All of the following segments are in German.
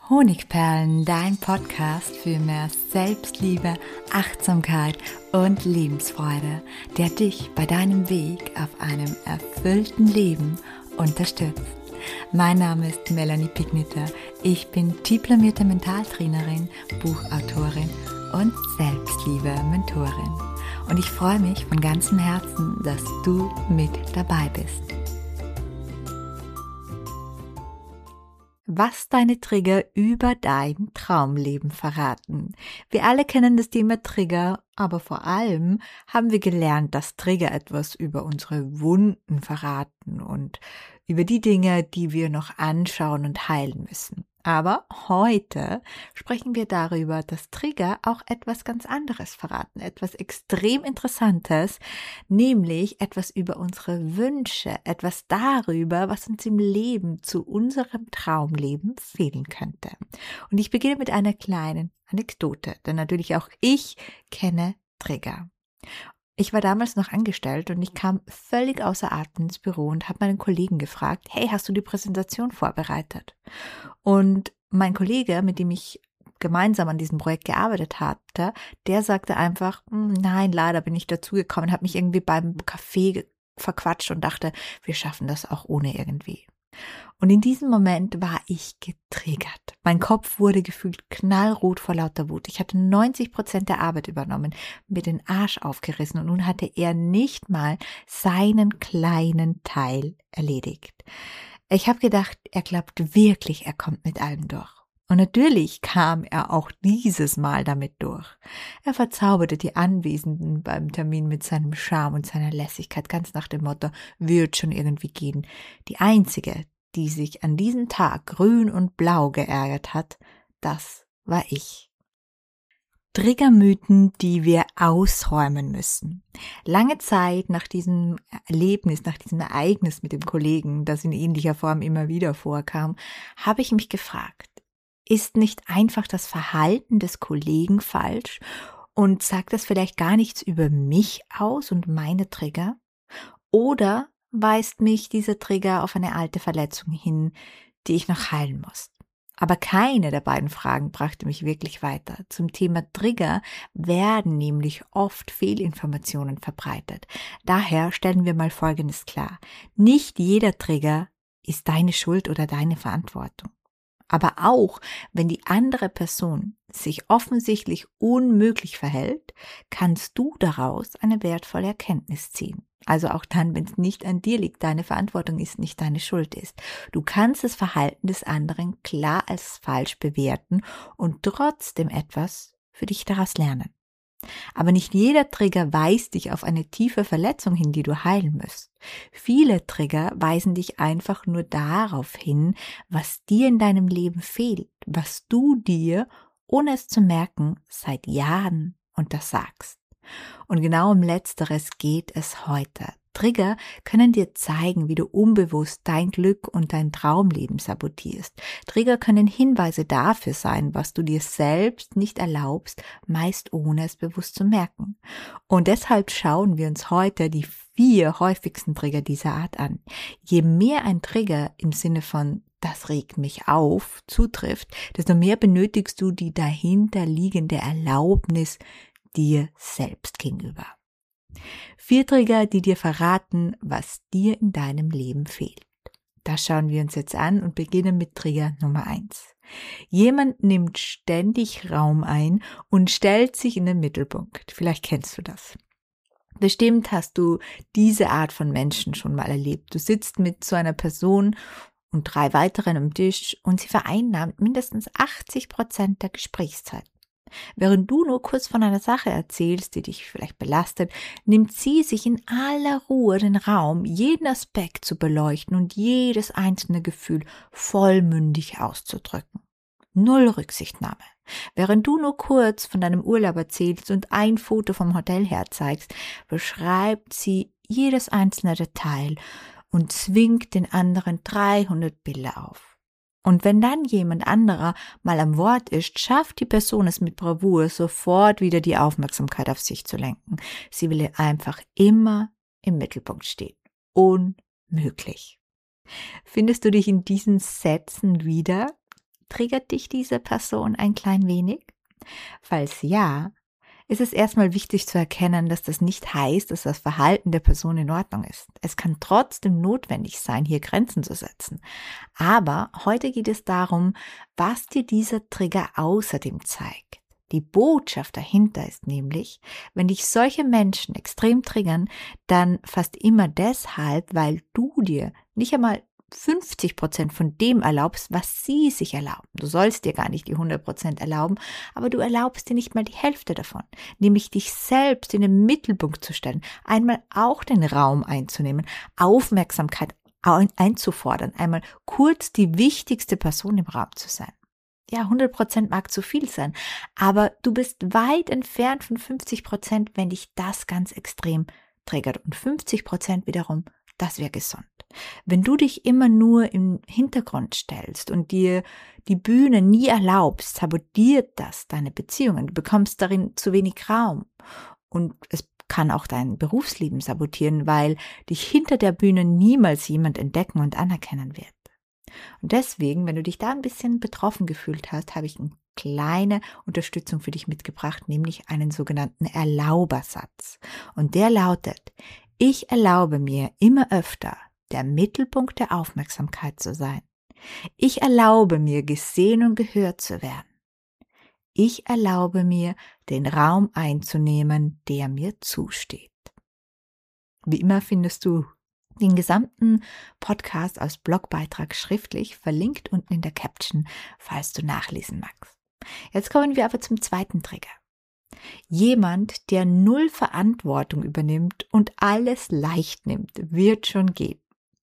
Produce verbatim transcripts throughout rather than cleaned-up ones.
Honigperlen, dein Podcast für mehr Selbstliebe, Achtsamkeit und Lebensfreude, der dich bei deinem Weg auf einem erfüllten Leben unterstützt. Mein Name ist Melanie Pigniter. Ich bin diplomierte Mentaltrainerin, Buchautorin und Selbstliebe-Mentorin. Und ich freue mich von ganzem Herzen, dass du mit dabei bist. Was deine Trigger über dein Traumleben verraten. Wir alle kennen das Thema Trigger, aber vor allem haben wir gelernt, dass Trigger etwas über unsere Wunden verraten und über die Dinge, die wir noch anschauen und heilen müssen. Aber heute sprechen wir darüber, dass Trigger auch etwas ganz anderes verraten, etwas extrem Interessantes, nämlich etwas über unsere Wünsche, etwas darüber, was uns im Leben zu unserem Traumleben fehlen könnte. Und ich beginne mit einer kleinen Anekdote, denn natürlich auch ich kenne Trigger. Ich war damals noch angestellt und ich kam völlig außer Atem ins Büro und habe meinen Kollegen gefragt, hey, hast du die Präsentation vorbereitet? Und mein Kollege, mit dem ich gemeinsam an diesem Projekt gearbeitet hatte, der sagte einfach, nein, leider bin ich dazugekommen, habe mich irgendwie beim Kaffee verquatscht und dachte, wir schaffen das auch ohne irgendwie. Und in diesem Moment war ich getriggert. Mein Kopf wurde gefühlt knallrot vor lauter Wut. Ich hatte neunzig Prozent der Arbeit übernommen, mir den Arsch aufgerissen und nun hatte er nicht mal seinen kleinen Teil erledigt. Ich habe gedacht, er glaubt wirklich, er kommt mit allem durch. Und natürlich kam er auch dieses Mal damit durch. Er verzauberte die Anwesenden beim Termin mit seinem Charme und seiner Lässigkeit, ganz nach dem Motto, wird schon irgendwie gehen. Die einzige, die sich an diesem Tag grün und blau geärgert hat, das war ich. Triggermythen, die wir ausräumen müssen. Lange Zeit nach diesem Erlebnis, nach diesem Ereignis mit dem Kollegen, das in ähnlicher Form immer wieder vorkam, habe ich mich gefragt, ist nicht einfach das Verhalten des Kollegen falsch und sagt das vielleicht gar nichts über mich aus und meine Trigger? Oder weist mich dieser Trigger auf eine alte Verletzung hin, die ich noch heilen muss? Aber keine der beiden Fragen brachte mich wirklich weiter. Zum Thema Trigger werden nämlich oft Fehlinformationen verbreitet. Daher stellen wir mal Folgendes klar. Nicht jeder Trigger ist deine Schuld oder deine Verantwortung. Aber auch wenn die andere Person sich offensichtlich unmöglich verhält, kannst du daraus eine wertvolle Erkenntnis ziehen. Also auch dann, wenn es nicht an dir liegt, deine Verantwortung ist, nicht deine Schuld ist. Du kannst das Verhalten des anderen klar als falsch bewerten und trotzdem etwas für dich daraus lernen. Aber nicht jeder Trigger weist dich auf eine tiefe Verletzung hin, die du heilen musst. Viele Trigger weisen dich einfach nur darauf hin, was dir in deinem Leben fehlt, was du dir, ohne es zu merken, seit Jahren untersagst. Und genau um Letzteres geht es heute. Trigger können dir zeigen, wie du unbewusst dein Glück und dein Traumleben sabotierst. Trigger können Hinweise dafür sein, was du dir selbst nicht erlaubst, meist ohne es bewusst zu merken. Und deshalb schauen wir uns heute die vier häufigsten Trigger dieser Art an. Je mehr ein Trigger im Sinne von das regt mich auf zutrifft, desto mehr benötigst du die dahinterliegende Erlaubnis dir selbst gegenüber. Vier Trigger, die dir verraten, was dir in deinem Leben fehlt. Das schauen wir uns jetzt an und beginnen mit Trigger Nummer eins. Jemand nimmt ständig Raum ein und stellt sich in den Mittelpunkt. Vielleicht kennst du das. Bestimmt hast du diese Art von Menschen schon mal erlebt. Du sitzt mit so einer Person und drei weiteren am Tisch und sie vereinnahmt mindestens achtzig Prozent der Gesprächszeit. Während du nur kurz von einer Sache erzählst, die dich vielleicht belastet, nimmt sie sich in aller Ruhe den Raum, jeden Aspekt zu beleuchten und jedes einzelne Gefühl vollmündig auszudrücken. Null Rücksichtnahme. Während du nur kurz von deinem Urlaub erzählst und ein Foto vom Hotel herzeigst, beschreibt sie jedes einzelne Detail und zwingt den anderen dreihundert Bilder auf. Und wenn dann jemand anderer mal am Wort ist, schafft die Person es mit Bravour, sofort wieder die Aufmerksamkeit auf sich zu lenken. Sie will einfach immer im Mittelpunkt stehen. Unmöglich. Findest du dich in diesen Sätzen wieder? Triggert dich diese Person ein klein wenig? Falls ja, ist es erstmal wichtig zu erkennen, dass das nicht heißt, dass das Verhalten der Person in Ordnung ist. Es kann trotzdem notwendig sein, hier Grenzen zu setzen. Aber heute geht es darum, was dir dieser Trigger außerdem zeigt. Die Botschaft dahinter ist nämlich, wenn dich solche Menschen extrem triggern, dann fast immer deshalb, weil du dir nicht einmal fünfzig Prozent von dem erlaubst, was sie sich erlauben. Du sollst dir gar nicht die hundert Prozent erlauben, aber du erlaubst dir nicht mal die Hälfte davon, nämlich dich selbst in den Mittelpunkt zu stellen, einmal auch den Raum einzunehmen, Aufmerksamkeit einzufordern, einmal kurz die wichtigste Person im Raum zu sein. Ja, hundert Prozent mag zu viel sein, aber du bist weit entfernt von fünfzig Prozent, wenn dich das ganz extrem triggert. Und fünfzig Prozent wiederum, das wäre gesund. Wenn du dich immer nur im Hintergrund stellst und dir die Bühne nie erlaubst, sabotiert das deine Beziehungen. Du bekommst darin zu wenig Raum. Und es kann auch dein Berufsleben sabotieren, weil dich hinter der Bühne niemals jemand entdecken und anerkennen wird. Und deswegen, wenn du dich da ein bisschen betroffen gefühlt hast, habe ich eine kleine Unterstützung für dich mitgebracht, nämlich einen sogenannten Erlaubersatz. Und der lautet: Ich erlaube mir immer öfter, der Mittelpunkt der Aufmerksamkeit zu sein. Ich erlaube mir, gesehen und gehört zu werden. Ich erlaube mir, den Raum einzunehmen, der mir zusteht. Wie immer findest du den gesamten Podcast als Blogbeitrag schriftlich, verlinkt unten in der Caption, falls du nachlesen magst. Jetzt kommen wir aber zum zweiten Trigger. Jemand, der null Verantwortung übernimmt und alles leicht nimmt, wird schon gehen.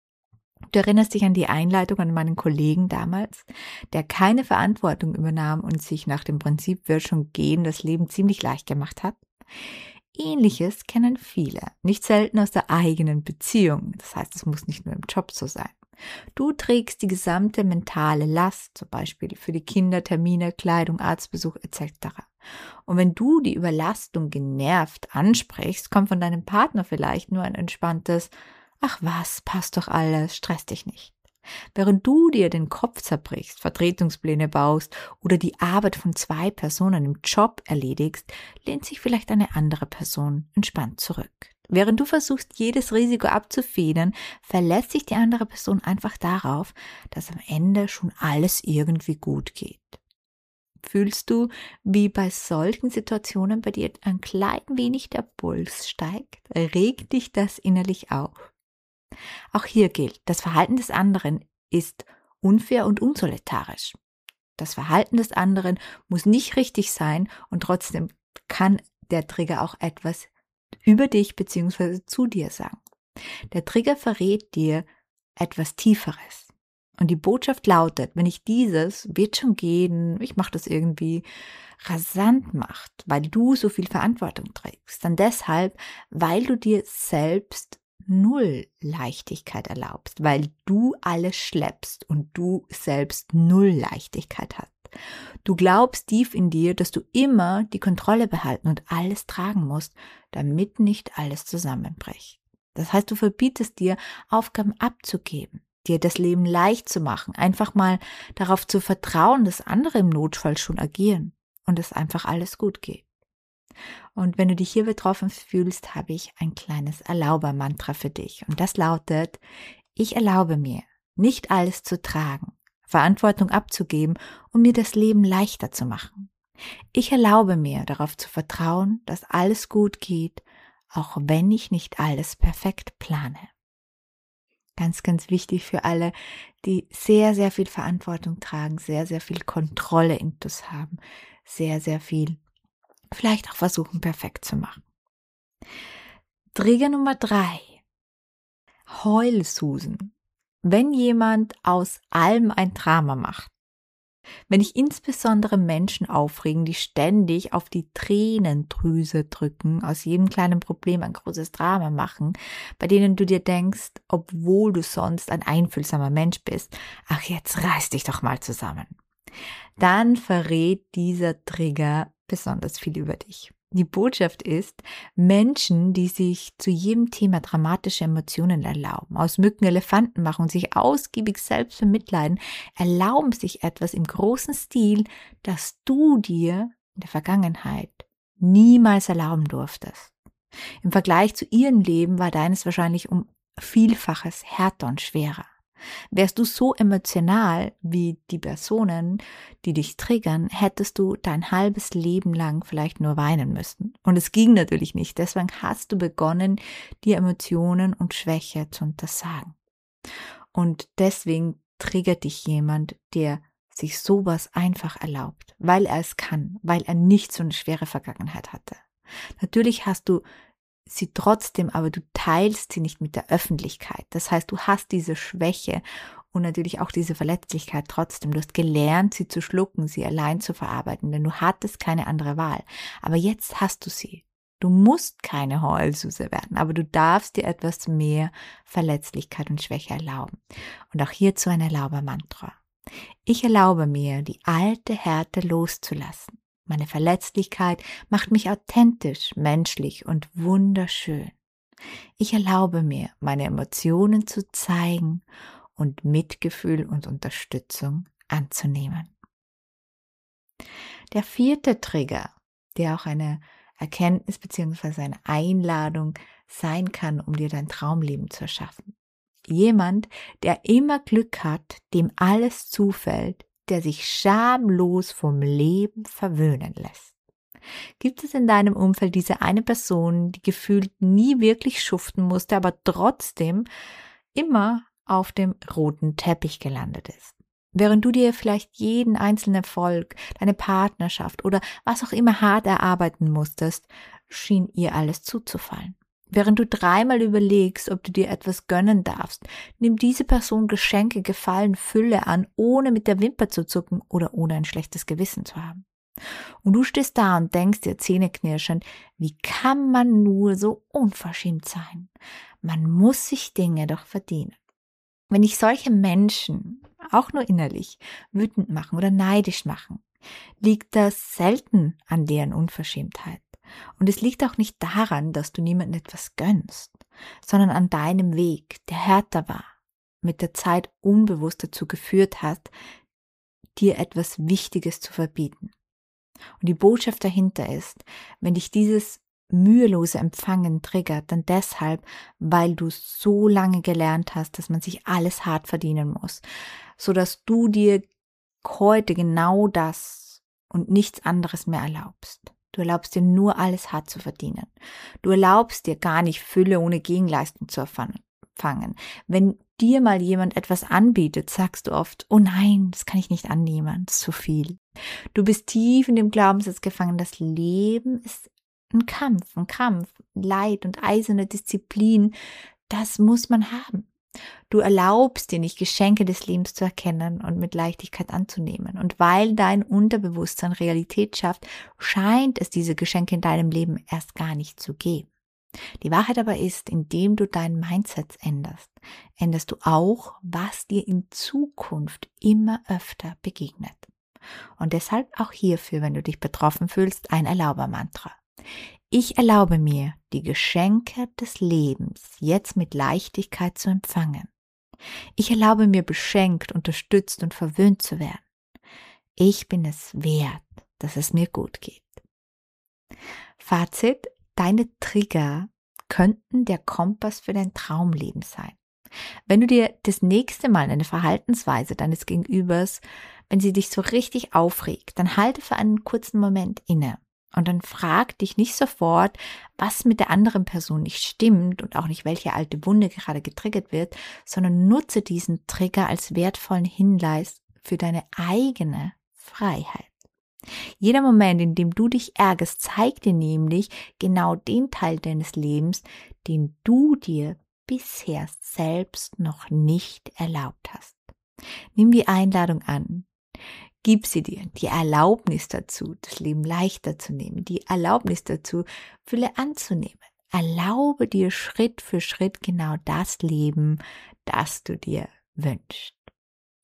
Du erinnerst dich an die Einleitung an meinen Kollegen damals, der keine Verantwortung übernahm und sich nach dem Prinzip wird schon gehen das Leben ziemlich leicht gemacht hat? Ähnliches kennen viele, nicht selten aus der eigenen Beziehung. Das heißt, es muss nicht nur im Job so sein. Du trägst die gesamte mentale Last, zum Beispiel für die Kinder, Termine, Kleidung, Arztbesuch et cetera. Und wenn du die Überlastung genervt ansprichst, kommt von deinem Partner vielleicht nur ein entspanntes „Ach was, passt doch alles, stress dich nicht." Während du dir den Kopf zerbrichst, Vertretungspläne baust oder die Arbeit von zwei Personen im Job erledigst, lehnt sich vielleicht eine andere Person entspannt zurück. Während du versuchst, jedes Risiko abzufedern, verlässt sich die andere Person einfach darauf, dass am Ende schon alles irgendwie gut geht. Fühlst du, wie bei solchen Situationen bei dir ein klein wenig der Puls steigt? Regt dich das innerlich auf? Auch hier gilt, das Verhalten des anderen ist unfair und unsolidarisch. Das Verhalten des anderen muss nicht richtig sein und trotzdem kann der Trigger auch etwas über dich bzw. zu dir sagen. Der Trigger verrät dir etwas Tieferes. Und die Botschaft lautet, wenn ich dieses, wird schon gehen, ich mache das irgendwie, rasant macht, weil du so viel Verantwortung trägst, dann deshalb, weil du dir selbst null Leichtigkeit erlaubst, weil du alles schleppst und du selbst null Leichtigkeit hast. Du glaubst tief in dir, dass du immer die Kontrolle behalten und alles tragen musst, damit nicht alles zusammenbricht. Das heißt, du verbietest dir, Aufgaben abzugeben, dir das Leben leicht zu machen, einfach mal darauf zu vertrauen, dass andere im Notfall schon agieren und es einfach alles gut geht. Und wenn du dich hier betroffen fühlst, habe ich ein kleines Erlauber-Mantra für dich. Und das lautet: Ich erlaube mir, nicht alles zu tragen, Verantwortung abzugeben und mir das Leben leichter zu machen. Ich erlaube mir, darauf zu vertrauen, dass alles gut geht, auch wenn ich nicht alles perfekt plane. Ganz, ganz wichtig für alle, die sehr, sehr viel Verantwortung tragen, sehr, sehr viel Kontrolle intus haben, sehr, sehr viel vielleicht auch versuchen, perfekt zu machen. Trigger Nummer drei. Heulsusen. Wenn jemand aus allem ein Drama macht. Wenn dich insbesondere Menschen aufregen, die ständig auf die Tränendrüse drücken, aus jedem kleinen Problem ein großes Drama machen, bei denen du dir denkst, obwohl du sonst ein einfühlsamer Mensch bist, ach jetzt reiß dich doch mal zusammen. Dann verrät dieser Trigger besonders viel über dich. Die Botschaft ist, Menschen, die sich zu jedem Thema dramatische Emotionen erlauben, aus Mücken Elefanten machen und sich ausgiebig selbst bemitleiden, erlauben sich etwas im großen Stil, das du dir in der Vergangenheit niemals erlauben durftest. Im Vergleich zu ihrem Leben war deines wahrscheinlich um Vielfaches härter und schwerer. Wärst du so emotional wie die Personen, die dich triggern, hättest du dein halbes Leben lang vielleicht nur weinen müssen. Und es ging natürlich nicht. Deswegen hast du begonnen, dir Emotionen und Schwäche zu untersagen. Und deswegen triggert dich jemand, der sich sowas einfach erlaubt, weil er es kann, weil er nicht so eine schwere Vergangenheit hatte. Natürlich hast du sie trotzdem, aber du teilst sie nicht mit der Öffentlichkeit. Das heißt, du hast diese Schwäche und natürlich auch diese Verletzlichkeit trotzdem. Du hast gelernt, sie zu schlucken, sie allein zu verarbeiten, denn du hattest keine andere Wahl. Aber jetzt hast du sie. Du musst keine Heulsuse werden, aber du darfst dir etwas mehr Verletzlichkeit und Schwäche erlauben. Und auch hierzu ein Erlaubermantra. Ich erlaube mir, die alte Härte loszulassen. Meine Verletzlichkeit macht mich authentisch, menschlich und wunderschön. Ich erlaube mir, meine Emotionen zu zeigen und Mitgefühl und Unterstützung anzunehmen. Der vierte Trigger, der auch eine Erkenntnis bzw. eine Einladung sein kann, um dir dein Traumleben zu erschaffen. Jemand, der immer Glück hat, dem alles zufällt, der sich schamlos vom Leben verwöhnen lässt. Gibt es in deinem Umfeld diese eine Person, die gefühlt nie wirklich schuften musste, aber trotzdem immer auf dem roten Teppich gelandet ist? Während du dir vielleicht jeden einzelnen Erfolg, deine Partnerschaft oder was auch immer hart erarbeiten musstest, schien ihr alles zuzufallen. Während du dreimal überlegst, ob du dir etwas gönnen darfst, nimm diese Person Geschenke, Gefallen, Fülle an, ohne mit der Wimper zu zucken oder ohne ein schlechtes Gewissen zu haben. Und du stehst da und denkst dir zähneknirschend, wie kann man nur so unverschämt sein? Man muss sich Dinge doch verdienen. Wenn dich solche Menschen, auch nur innerlich, wütend machen oder neidisch machen, liegt das selten an deren Unverschämtheit. Und es liegt auch nicht daran, dass du niemandem etwas gönnst, sondern an deinem Weg, der härter war, mit der Zeit unbewusst dazu geführt hat, dir etwas Wichtiges zu verbieten. Und die Botschaft dahinter ist, wenn dich dieses mühelose Empfangen triggert, dann deshalb, weil du so lange gelernt hast, dass man sich alles hart verdienen muss, so dass du dir heute genau das und nichts anderes mehr erlaubst. Du erlaubst dir nur alles hart zu verdienen. Du erlaubst dir gar nicht Fülle ohne Gegenleistung zu empfangen. Wenn dir mal jemand etwas anbietet, sagst du oft, oh nein, das kann ich nicht annehmen, das ist zu viel. Du bist tief in dem Glaubenssatz gefangen, das Leben ist ein Kampf, ein Kampf, Leid und eiserne Disziplin, das muss man haben. Du erlaubst dir nicht, Geschenke des Lebens zu erkennen und mit Leichtigkeit anzunehmen. Und weil dein Unterbewusstsein Realität schafft, scheint es diese Geschenke in deinem Leben erst gar nicht zu geben. Die Wahrheit aber ist, indem du dein Mindset änderst, änderst du auch, was dir in Zukunft immer öfter begegnet. Und deshalb auch hierfür, wenn du dich betroffen fühlst, ein Erlaubermantra. Ich erlaube mir, die Geschenke des Lebens jetzt mit Leichtigkeit zu empfangen. Ich erlaube mir, beschenkt, unterstützt und verwöhnt zu werden. Ich bin es wert, dass es mir gut geht. Fazit: Deine Trigger könnten der Kompass für dein Traumleben sein. Wenn du dir das nächste Mal eine Verhaltensweise deines Gegenübers, wenn sie dich so richtig aufregt, dann halte für einen kurzen Moment inne. Und dann frag dich nicht sofort, was mit der anderen Person nicht stimmt und auch nicht, welche alte Wunde gerade getriggert wird, sondern nutze diesen Trigger als wertvollen Hinweis für deine eigene Freiheit. Jeder Moment, in dem du dich ärgerst, zeigt dir nämlich genau den Teil deines Lebens, den du dir bisher selbst noch nicht erlaubt hast. Nimm die Einladung an. Gib sie dir, die Erlaubnis dazu, das Leben leichter zu nehmen, die Erlaubnis dazu, Fülle anzunehmen. Erlaube dir Schritt für Schritt genau das Leben, das du dir wünschst.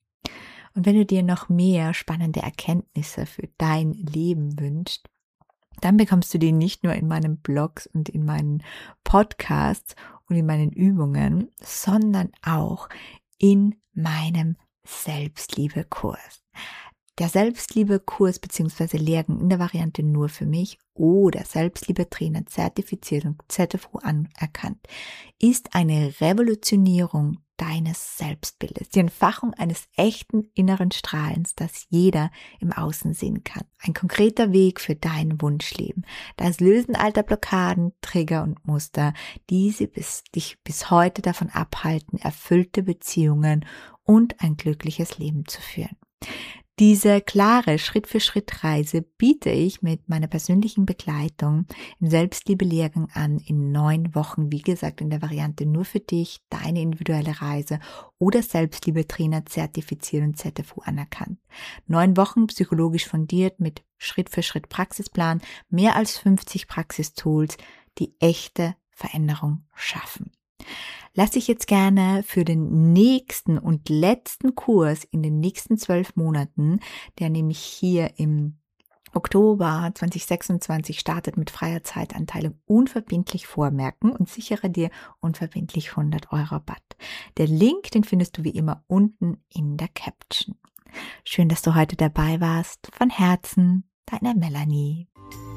Und wenn du dir noch mehr spannende Erkenntnisse für dein Leben wünschst, dann bekommst du die nicht nur in meinen Blogs und in meinen Podcasts und in meinen Übungen, sondern auch in meinem Selbstliebe-Kurs. Der Selbstliebe-Kurs bzw. Lehrgang in der Variante nur für mich oder Selbstliebe-Trainer zertifiziert und Z F U anerkannt, ist eine Revolutionierung deines Selbstbildes, die Entfachung eines echten inneren Strahlens, das jeder im Außen sehen kann. Ein konkreter Weg für dein Wunschleben. Das Lösen alter Blockaden, Trigger und Muster, die sie bis, dich bis heute davon abhalten, erfüllte Beziehungen und ein glückliches Leben zu führen. Diese klare Schritt-für-Schritt-Reise biete ich mit meiner persönlichen Begleitung im Selbstliebe-Lehrgang an in neun Wochen, wie gesagt, in der Variante nur für dich, deine individuelle Reise oder Selbstliebe-Trainer zertifiziert und Z F U anerkannt. Neun Wochen psychologisch fundiert mit Schritt-für-Schritt-Praxisplan, mehr als fünfzig Praxistools, die echte Veränderung schaffen. Lass dich jetzt gerne für den nächsten und letzten Kurs in den nächsten zwölf Monaten, der nämlich hier im Oktober zwanzig sechsundzwanzig startet mit freier Zeitanteilung, unverbindlich vormerken und sichere dir unverbindlich hundert Euro Rabatt. Der Link, den findest du wie immer unten in der Caption. Schön, dass du heute dabei warst. Von Herzen, deine Melanie.